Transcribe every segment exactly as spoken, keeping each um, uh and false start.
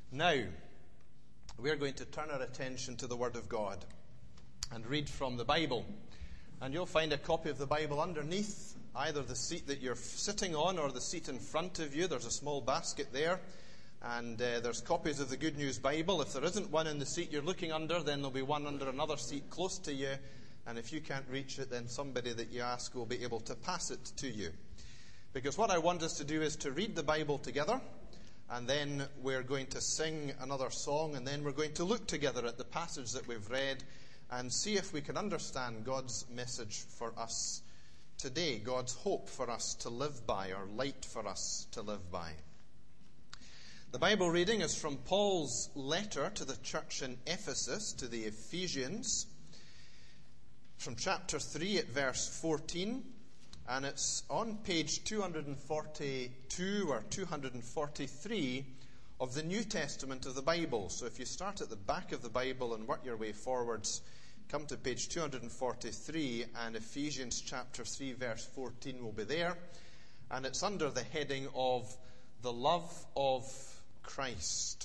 Now, we're going to turn our attention to the Word of God and read from the Bible. And you'll find a copy of the Bible underneath either the seat that you're sitting on or the seat in front of you. There's a small basket there. And uh, there's copies of the Good News Bible. If there isn't one in the seat you're looking under, then there'll be one under another seat close to you. And if you can't reach it, then somebody that you ask will be able to pass it to you. Because what I want us to do is to read the Bible together. And then we're going to sing another song, and then we're going to look together at the passage that we've read and see if we can understand God's message for us today, God's hope for us to live by, or light for us to live by. The Bible reading is from Paul's letter to the church in Ephesus, to the Ephesians, from chapter three at verse fourteen. And it's on page two forty-two or two forty-three of the New Testament of the Bible. So if you start at the back of the Bible and work your way forwards, come to page two forty-three, and Ephesians chapter three verse fourteen will be there. And it's under the heading of the love of Christ.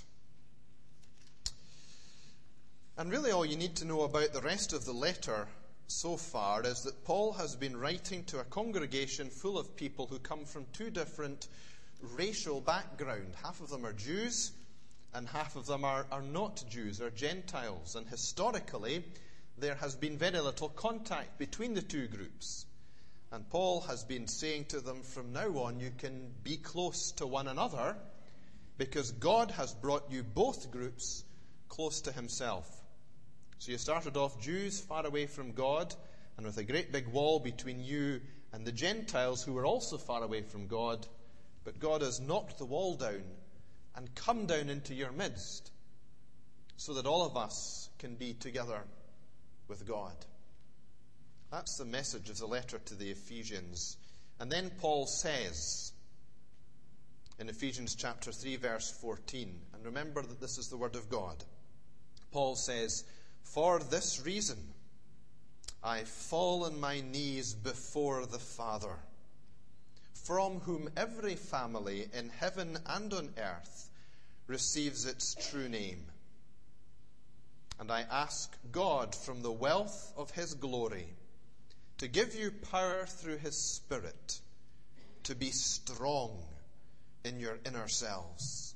And really all you need to know about the rest of the letter so far is that Paul has been writing to a congregation full of people who come from two different racial backgrounds. Half of them are Jews and half of them are, are not Jews, are Gentiles. And historically, there has been very little contact between the two groups. And Paul has been saying to them, from now on, you can be close to one another because God has brought you both groups close to himself. So you started off Jews far away from God and with a great big wall between you and the Gentiles who were also far away from God. But God has knocked the wall down and come down into your midst so that all of us can be together with God. That's the message of the letter to the Ephesians. And then Paul says in Ephesians chapter three verse fourteen, and remember that this is the word of God. Paul says, "For this reason I fall on my knees before the Father, from whom every family in heaven and on earth receives its true name. And I ask God from the wealth of his glory to give you power through his Spirit to be strong in your inner selves.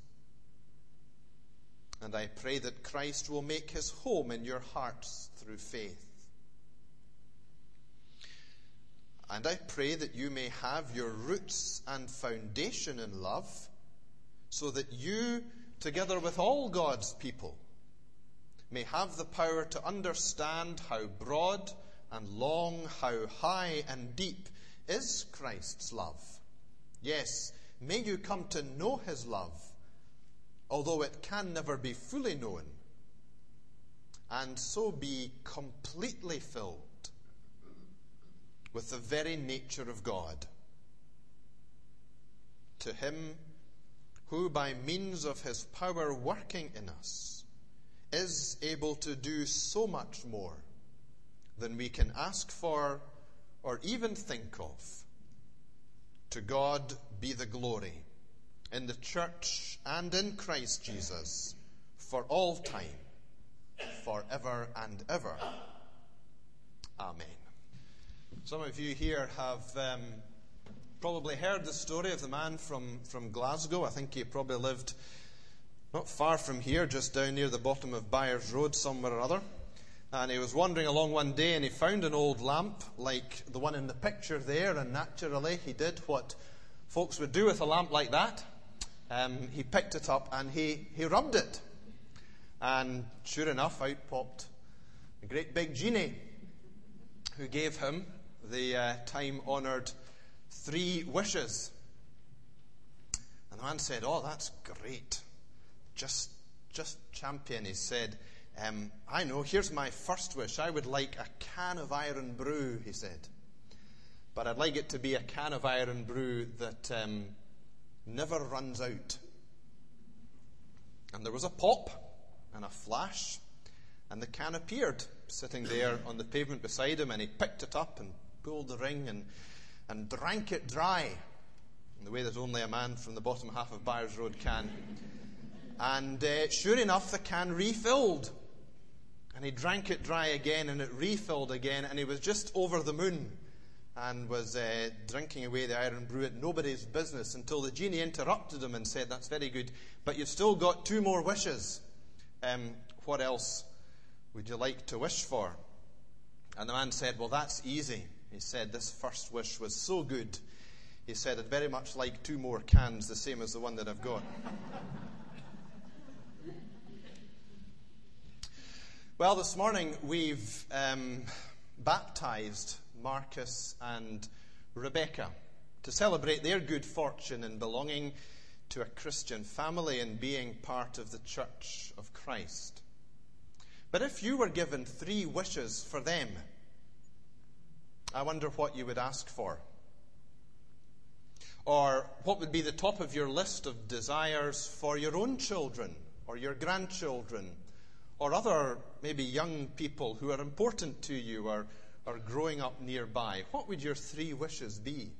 And I pray that Christ will make his home in your hearts through faith. And I pray that you may have your roots and foundation in love, so that you, together with all God's people, may have the power to understand how broad and long, how high and deep is Christ's love. Yes, may you come to know his love, although it can never be fully known, and so be completely filled with the very nature of God. To him who, by means of his power working in us, is able to do so much more than we can ask for or even think of. To God be the glory in the church and in Christ Jesus, for all time, forever and ever. Amen. Some of you here have um, probably heard the story of the man from, from Glasgow. I think he probably lived not far from here, just down near the bottom of Byres Road, somewhere or other. And he was wandering along one day and he found an old lamp like the one in the picture there, and naturally he did what folks would do with a lamp like that. Um, he picked it up and he, he rubbed it. And sure enough, out popped a great big genie who gave him the uh, time-honoured three wishes. And the man said, "Oh, that's great. Just, just champion." He said, um, "I know, here's my first wish. I would like a can of iron brew," he said. "But I'd like it to be a can of iron brew that um, never runs out." And there was a pop and a flash, and the can appeared sitting there on the pavement beside him, and he picked it up and pulled the ring and, and drank it dry in the way that only a man from the bottom half of Byres Road can. And uh, sure enough, the can refilled. And he drank it dry again, and it refilled again, and he was just over the moon and was uh, drinking away the iron brew at nobody's business until the genie interrupted him and said, "That's very good, but you've still got two more wishes. Um, what else would you like to wish for?" And the man said, "Well, that's easy." He said, "This first wish was so good." He said, "I'd very much like two more cans, the same as the one that I've got." Well, this morning we've um, baptized Marcus and Rebecca to celebrate their good fortune in belonging to a Christian family and being part of the Church of Christ. But if you were given three wishes for them, I wonder what you would ask for. Or what would be the top of your list of desires for your own children or your grandchildren or other maybe young people who are important to you or are growing up nearby? What would your three wishes be?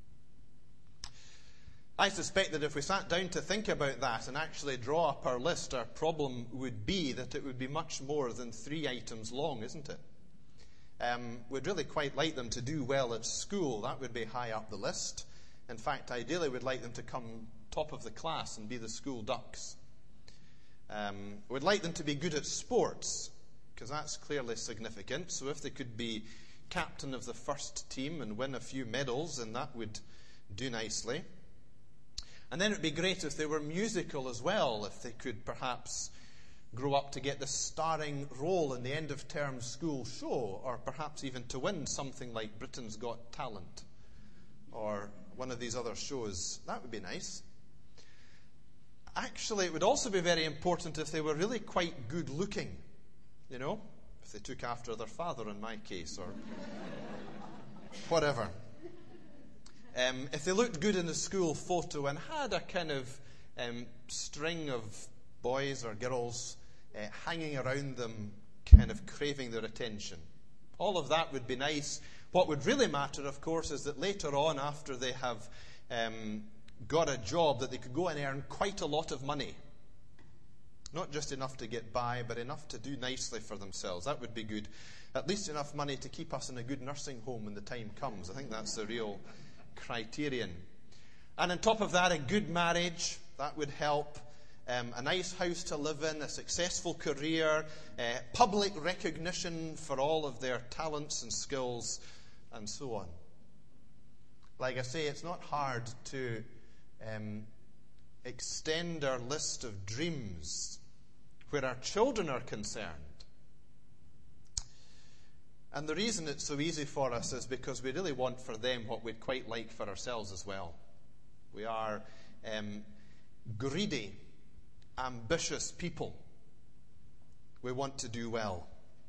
I suspect that if we sat down to think about that and actually draw up our list, our problem would be that it would be much more than three items long, isn't it? Um, we'd really quite like them to do well at school. That would be high up the list. In fact, ideally, we'd like them to come top of the class and be the school ducks. Um, we'd like them to be good at sports, because that's clearly significant. So if they could be captain of the first team and win a few medals, then that would do nicely. And then it would be great if they were musical as well, if they could perhaps grow up to get the starring role in the end-of-term school show, or perhaps even to win something like Britain's Got Talent, or one of these other shows. That would be nice. Actually, it would also be very important if they were really quite good-looking, you know, if they took after their father in my case, or whatever. Um, if they looked good in the school photo and had a kind of um, string of boys or girls uh, hanging around them, kind of craving their attention. All of that would be nice. What would really matter, of course, is that later on, after they have um, got a job, that they could go and earn quite a lot of money. Not just enough to get by, but enough to do nicely for themselves. That would be good. At least enough money to keep us in a good nursing home when the time comes. I think that's the real criterion. And on top of that, a good marriage. That would help. Um, a nice house to live in, a successful career, uh, public recognition for all of their talents and skills, and so on. Like I say, it's not hard to um, extend our list of dreams where our children are concerned. And the reason it's so easy for us is because we really want for them what we'd quite like for ourselves as well. We are um, greedy, ambitious people. We want to do well.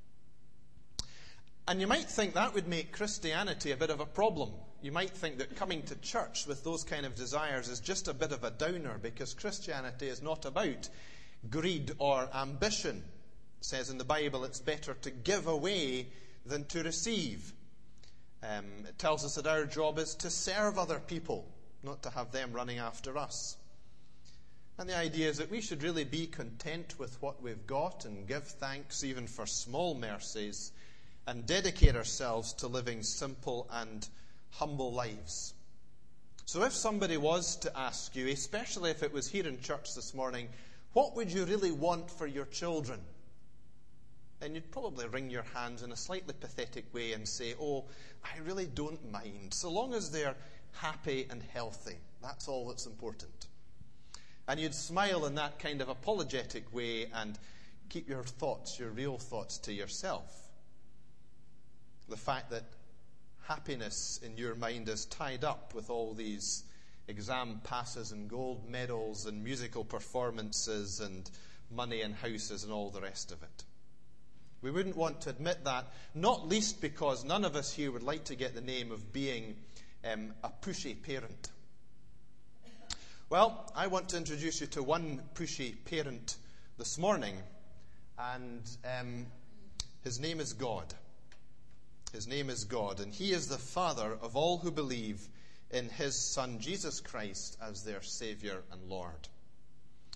And you might think that would make Christianity a bit of a problem. You might think that coming to church with those kind of desires is just a bit of a downer, because Christianity is not about greed or ambition. It says in the Bible it's better to give away than to receive. Um, it tells us that our job is to serve other people, not to have them running after us. And the idea is that we should really be content with what we've got and give thanks even for small mercies and dedicate ourselves to living simple and humble lives. So if somebody was to ask you, especially if it was here in church this morning, what would you really want for your children? Then you'd probably wring your hands in a slightly pathetic way and say, oh, I really don't mind. So long as they're happy and healthy, that's all that's important. And you'd smile in that kind of apologetic way and keep your thoughts, your real thoughts, to yourself. The fact that happiness in your mind is tied up with all these exam passes and gold medals and musical performances and money and houses and all the rest of it. We wouldn't want to admit that, not least because none of us here would like to get the name of being um, a pushy parent. Well, I want to introduce you to one pushy parent this morning, and um, his name is God. His name is God, and he is the Father of all who believe in his Son, Jesus Christ, as their Savior and Lord.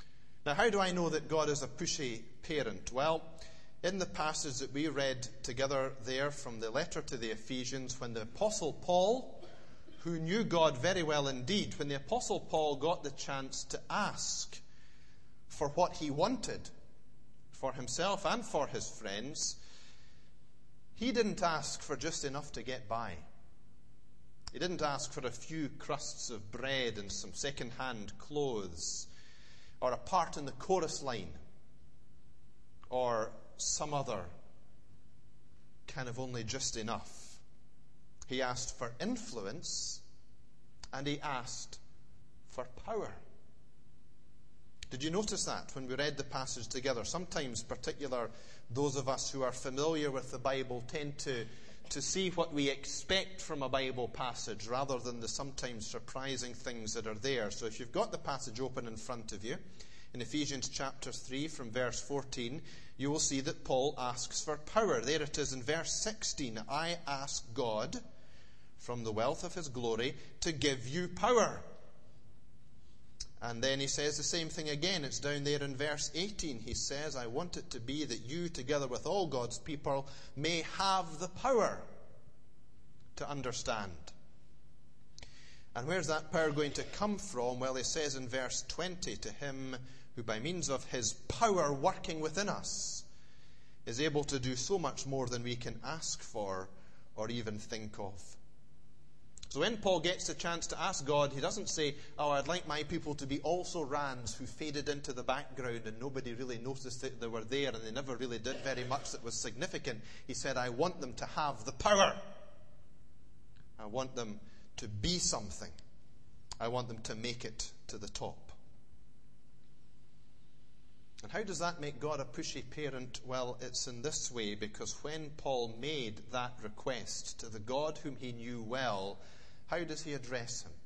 Now, how do I know that God is a pushy parent? Well, in the passage that we read together there from the letter to the Ephesians, when the Apostle Paul, who knew God very well indeed, when the Apostle Paul got the chance to ask for what he wanted for himself and for his friends, he didn't ask for just enough to get by. He didn't ask for a few crusts of bread and some second-hand clothes, or a part in the chorus line, or some other kind of only just enough. He asked for influence, and he asked for power. Did you notice that when we read the passage together? Sometimes, particular those of us who are familiar with the Bible tend to, to see what we expect from a Bible passage rather than the sometimes surprising things that are there. So if you've got the passage open in front of you, in Ephesians chapter three from verse fourteen, you will see that Paul asks for power. There it is in verse sixteen. I ask God, from the wealth of his glory, to give you power. And then he says the same thing again. It's down there in verse eighteen. He says, I want it to be that you, together with all God's people, may have the power to understand. And where's that power going to come from? Well, he says in verse twenty, to him who by means of his power working within us is able to do so much more than we can ask for or even think of. So when Paul gets the chance to ask God, he doesn't say, oh, I'd like my people to be also Rands who faded into the background and nobody really noticed that they were there and they never really did very much that was significant. He said, I want them to have the power. I want them to be something. I want them to make it to the top. And how does that make God a pushy parent? Well, it's in this way, because when Paul made that request to the God whom he knew well, how does he address him?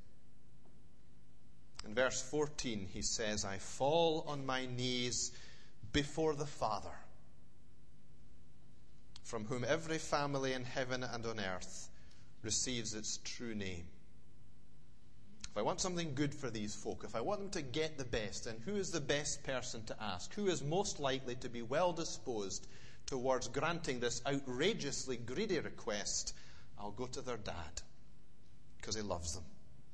In verse fourteen, he says, I fall on my knees before the Father, from whom every family in heaven and on earth receives its true name. If I want something good for these folk, if I want them to get the best, then who is the best person to ask? Who is most likely to be well disposed towards granting this outrageously greedy request? I'll go to their dad, because he loves them.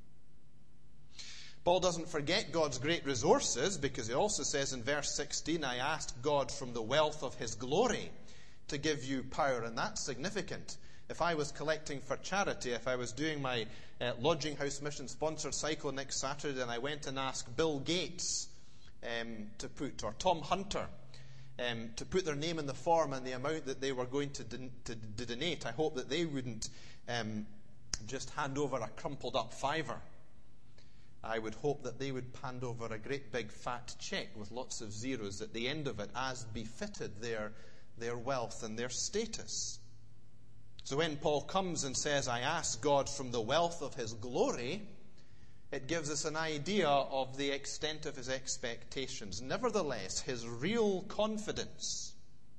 Paul doesn't forget God's great resources, because he also says in verse sixteen, I asked God from the wealth of his glory to give you power, and that's significant. If I was collecting for charity, if I was doing my uh, Lodging House Mission sponsored cycle next Saturday and I went and asked Bill Gates um, to put, or Tom Hunter, um, to put their name in the form and the amount that they were going to, don- to, to donate, I hope that they wouldn't um, just hand over a crumpled up fiver. I would hope that they would hand over a great big fat cheque with lots of zeros at the end of it, as befitted their, their wealth and their status. So when Paul comes and says, I ask God from the wealth of his glory, it gives us an idea of the extent of his expectations. Nevertheless, his real confidence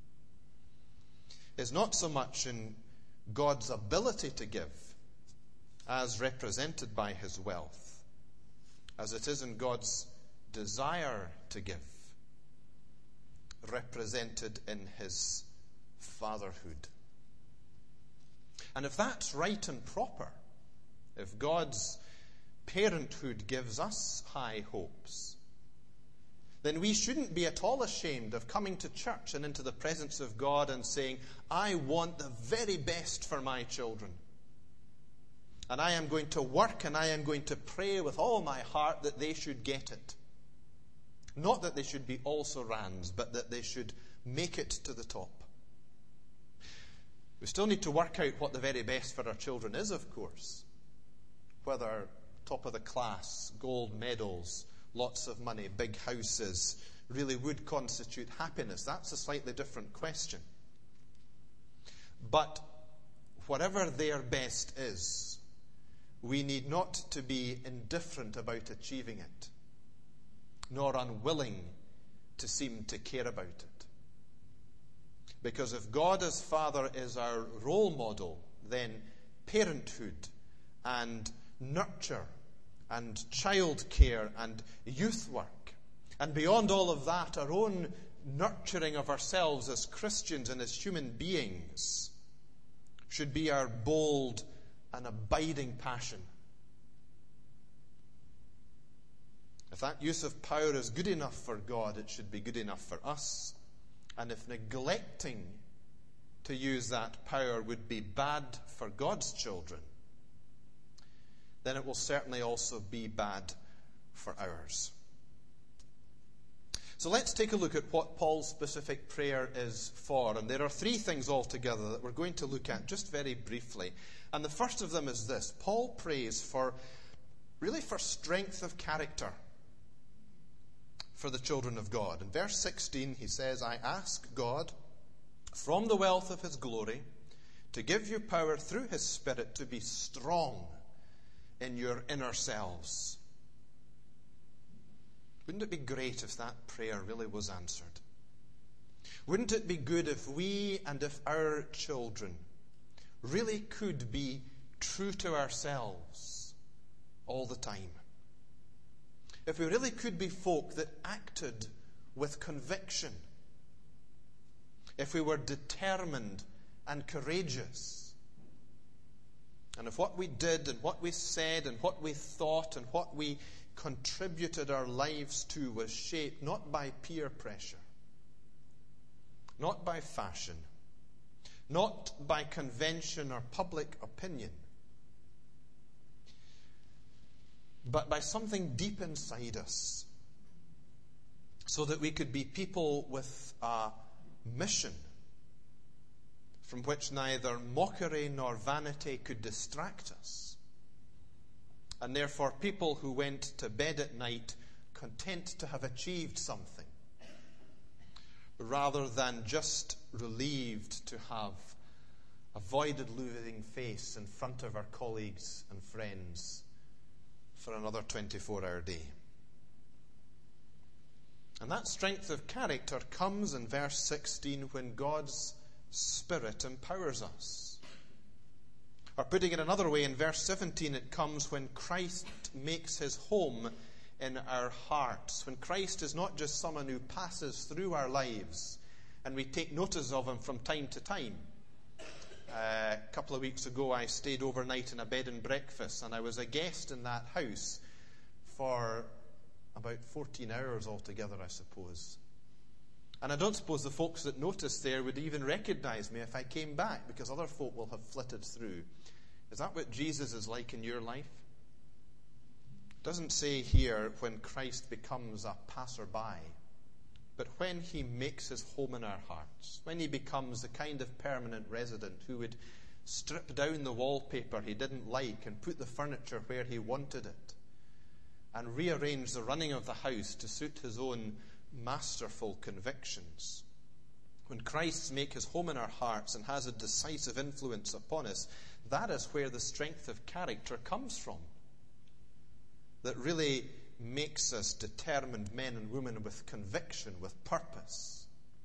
is not so much in God's ability to give, as represented by his wealth, as it is in God's desire to give, represented in his fatherhood. And if that's right and proper, if God's parenthood gives us high hopes, then we shouldn't be at all ashamed of coming to church and into the presence of God and saying, I want the very best for my children. And I am going to work and I am going to pray with all my heart that they should get it. Not that they should be also Rands, but that they should make it to the top. We still need to work out what the very best for our children is, of course. Whether top of the class, gold medals, lots of money, big houses, really would constitute happiness. That's a slightly different question. But whatever their best is, we need not to be indifferent about achieving it, nor unwilling to seem to care about it. Because if God as Father is our role model, then parenthood and nurture and child care and youth work And beyond all of that, our own nurturing of ourselves as Christians and as human beings should be our bold and abiding passion. If that use of power is good enough for God, it should be good enough for us. And if neglecting to use that power would be bad for God's children, then it will certainly also be bad for ours. So let's take a look at what Paul's specific prayer is for. And there are three things altogether that we're going to look at just very briefly. And the first of them is this. Paul prays for, really for strength of character for the children of God. In verse sixteen, he says, I ask God, from the wealth of his glory, to give you power through his Spirit to be strong in your inner selves. Wouldn't it be great if that prayer really was answered? Wouldn't it be good if we and if our children really could be true to ourselves all the time? If we really could be folk that acted with conviction, if we were determined and courageous, and if what we did and what we said and what we thought and what we contributed our lives to was shaped not by peer pressure, not by fashion, not by convention or public opinion, but by something deep inside us, so that we could be people with a mission from which neither mockery nor vanity could distract us, and therefore people who went to bed at night content to have achieved something, rather than just relieved to have avoided losing face in front of our colleagues and friends for another twenty-four hour day. And that strength of character comes in verse sixteen when God's Spirit empowers us. Or putting it another way, in verse seventeen, it comes when Christ makes his home in our hearts. When Christ is not just someone who passes through our lives and we take notice of him from time to time. Uh, a couple of weeks ago, I stayed overnight in a bed and breakfast, and I was a guest in that house for about fourteen hours altogether, I suppose. And I don't suppose the folks that noticed there would even recognize me if I came back, because other folk will have flitted through. Is that what Jesus is like in your life? It doesn't say here when Christ becomes a passerby, but when he makes his home in our hearts, when he becomes the kind of permanent resident who would strip down the wallpaper he didn't like and put the furniture where he wanted it, and rearrange the running of the house to suit his own masterful convictions. When Christ makes his home in our hearts and has a decisive influence upon us, that is where the strength of character comes from. That really makes us determined men and women with conviction, with purpose,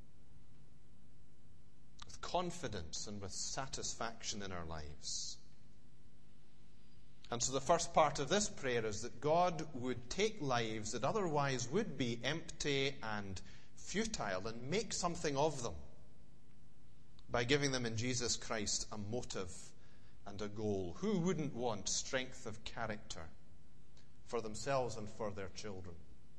with confidence and with satisfaction in our lives. And so the first part of this prayer is that God would take lives that otherwise would be empty and futile and make something of them by giving them in Jesus Christ a motive and a goal. Who wouldn't want strength of character for themselves and for their children?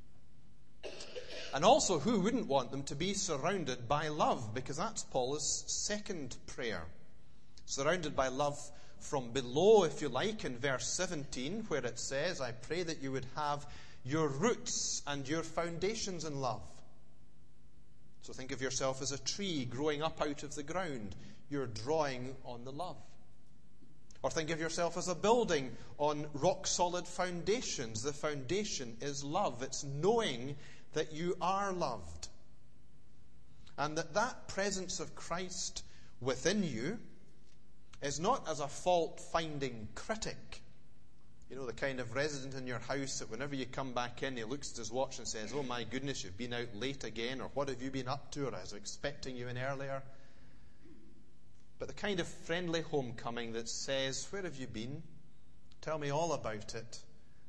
And also, who wouldn't want them to be surrounded by love? Because that's Paul's second prayer. Surrounded by love from below, if you like, in verse seventeen, where it says, I pray that you would have your roots and your foundations in love. So think of yourself as a tree growing up out of the ground. You're drawing on the love. Or think of yourself as a building on rock-solid foundations. The foundation is love. It's knowing that you are loved. And that that presence of Christ within you is not as a fault-finding critic. You know, the kind of resident in your house that whenever you come back in, he looks at his watch and says, oh my goodness, you've been out late again, or what have you been up to, or I was expecting you in earlier. But the kind of friendly homecoming that says, where have you been? Tell me all about it.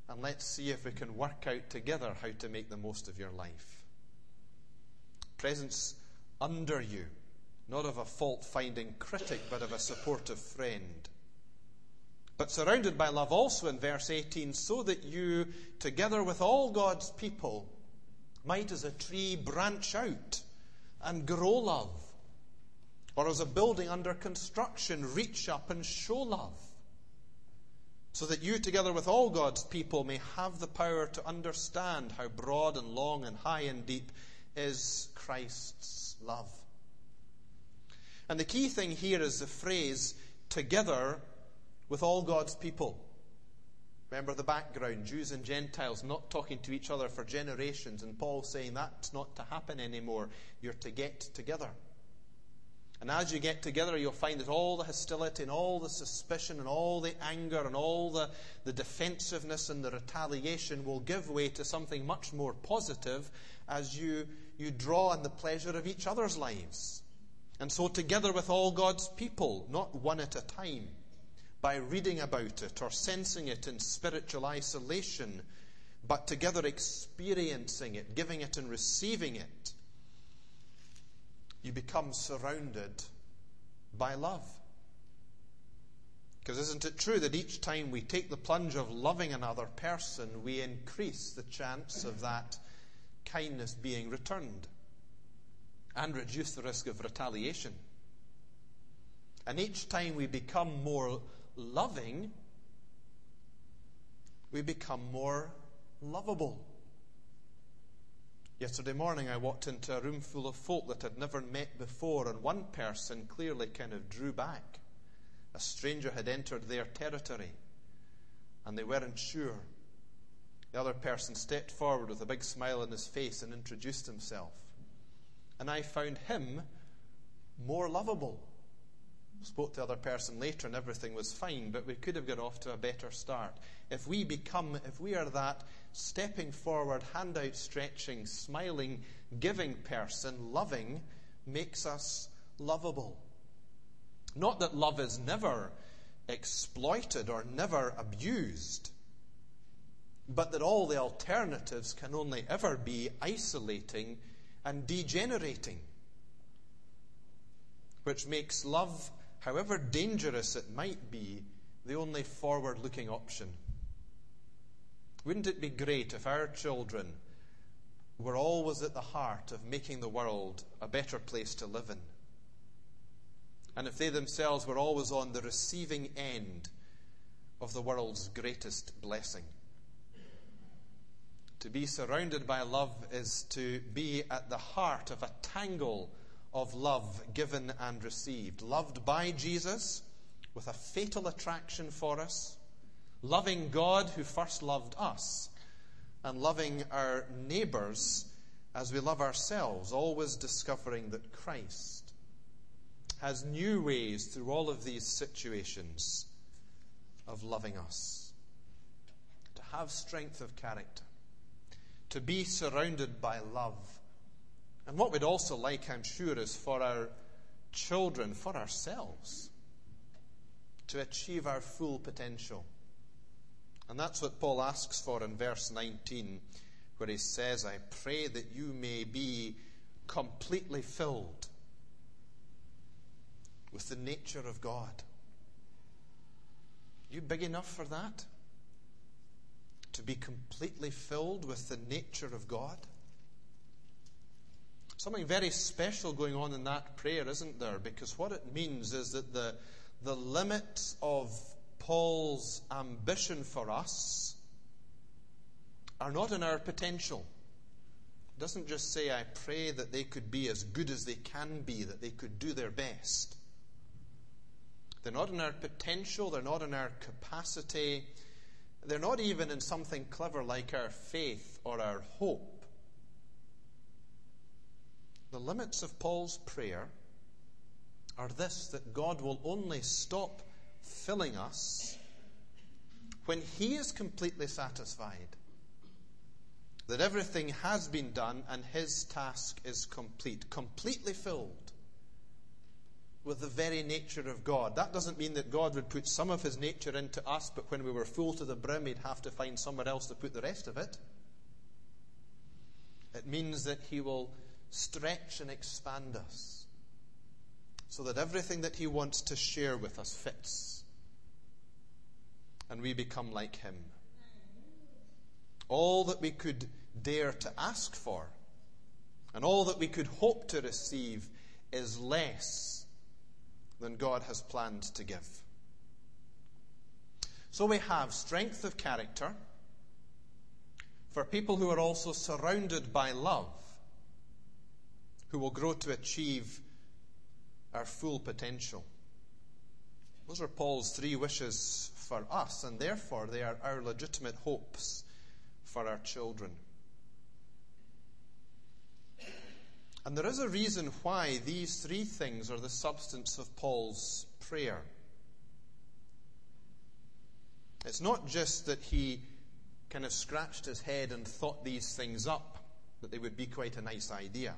and let's see if we can work out together how to make the most of your life. Presence under you, not of a fault-finding critic, but of a supportive friend. But surrounded by love also in verse eighteen, so that you, together with all God's people, might as a tree branch out and grow love, or as a building under construction reach up and show love, so that you, together with all God's people, may have the power to understand how broad and long and high and deep is Christ's love. And the key thing here is the phrase, together with all God's people. Remember the background, Jews and Gentiles not talking to each other for generations, and Paul saying that's not to happen anymore. You're to get together. And as you get together, you'll find that all the hostility and all the suspicion and all the anger and all the, the defensiveness and the retaliation will give way to something much more positive as you, you draw on the pleasure of each other's lives. And so together with all God's people, not one at a time, by reading about it or sensing it in spiritual isolation, but together experiencing it, giving it and receiving it, you become surrounded by love. Because isn't it true that each time we take the plunge of loving another person, we increase the chance of that kindness being returned and reduce the risk of retaliation? And each time we become more loving, we become more lovable. Yesterday morning I walked into a room full of folk that I'd never met before, and one person clearly kind of drew back. A stranger had entered their territory and they weren't sure. The other person stepped forward with a big smile on his face and introduced himself. And I found him more lovable. Spoke to the other person later and everything was fine, but we could have got off to a better start. If we become, if we are that stepping forward, hand out stretching, smiling, giving person, loving, makes us lovable. Not that love is never exploited or never abused, but that all the alternatives can only ever be isolating and degenerating, which makes love, however dangerous it might be, the only forward-looking option. Wouldn't it be great if our children were always at the heart of making the world a better place to live in? And if they themselves were always on the receiving end of the world's greatest blessing? To be surrounded by love is to be at the heart of a tangle of love given and received. Loved by Jesus with a fatal attraction for us, loving God who first loved us, and loving our neighbours as we love ourselves, always discovering that Christ has new ways through all of these situations of loving us. To have strength of character, to be surrounded by love. And what we'd also like, I'm sure, is for our children, for ourselves, to achieve our full potential. And that's what Paul asks for in verse nineteen, where he says, I pray that you may be completely filled with the nature of God. Are you big enough for that? To be completely filled with the nature of God? Something very special going on in that prayer, isn't there? Because what it means is that the, the limits of Paul's ambition for us are not in our potential. It doesn't just say, I pray that they could be as good as they can be, that they could do their best. They're not in our potential, they're not in our capacity, they're not even in something clever like our faith or our hope. The limits of Paul's prayer are this, that God will only stop filling us when He is completely satisfied, that everything has been done and His task is complete, completely filled. with the very nature of God. That doesn't mean that God would put some of his nature into us, but when we were full to the brim, he'd have to find somewhere else to put the rest of it. It means that he will stretch and expand us so that everything that he wants to share with us fits, and we become like him. All that we could dare to ask for and all that we could hope to receive is less than God has planned to give. So we have strength of character for people who are also surrounded by love, who will grow to achieve our full potential. Those are Paul's three wishes for us, and therefore they are our legitimate hopes for our children. And there is a reason why these three things are the substance of Paul's prayer. It's not just that he kind of scratched his head and thought these things up, that they would be quite a nice idea,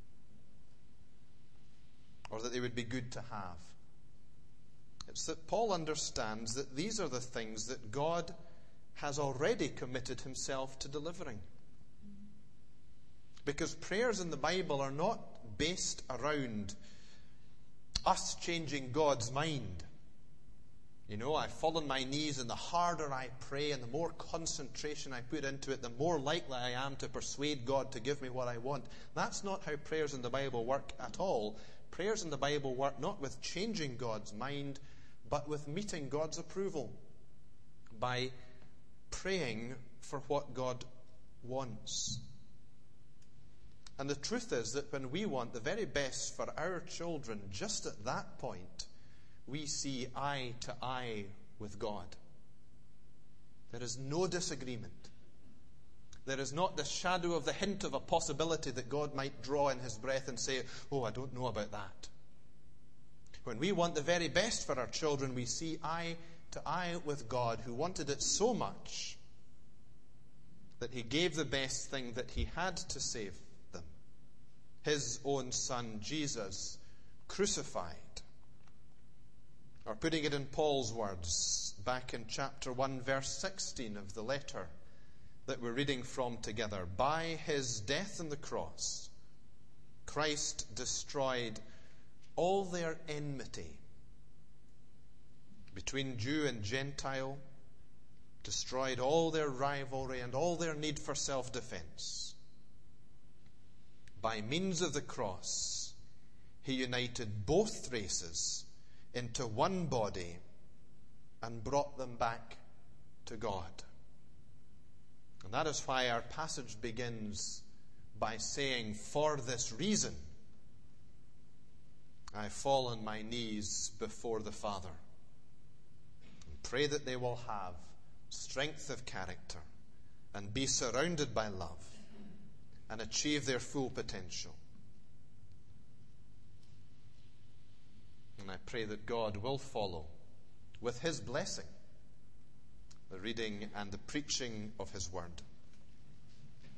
or that they would be good to have. It's that Paul understands that these are the things that God has already committed himself to delivering. Because prayers in the Bible are not based around us changing God's mind. You know, I fall on my knees, and the harder I pray and the more concentration I put into it, the more likely I am to persuade God to give me what I want. That's not how prayers in the Bible work at all. Prayers in the Bible work not with changing God's mind, but with meeting God's approval by praying for what God wants. And the truth is that when we want the very best for our children, just at that point, we see eye to eye with God. There is no disagreement. There is not the shadow of the hint of a possibility that God might draw in his breath and say, oh, I don't know about that. When we want the very best for our children, we see eye to eye with God, who wanted it so much that he gave the best thing that he had to save them, his own son, Jesus, crucified. Or putting it in Paul's words, back in chapter one, verse sixteen of the letter that we're reading from together, by his death on the cross, Christ destroyed all their enmity between Jew and Gentile, destroyed all their rivalry and all their need for self-defense. By means of the cross, he united both races into one body and brought them back to God. And that is why our passage begins by saying, for this reason, I fall on my knees before the Father and pray that they will have strength of character and be surrounded by love and achieve their full potential. And I pray that God will follow with his blessing the reading and the preaching of his word.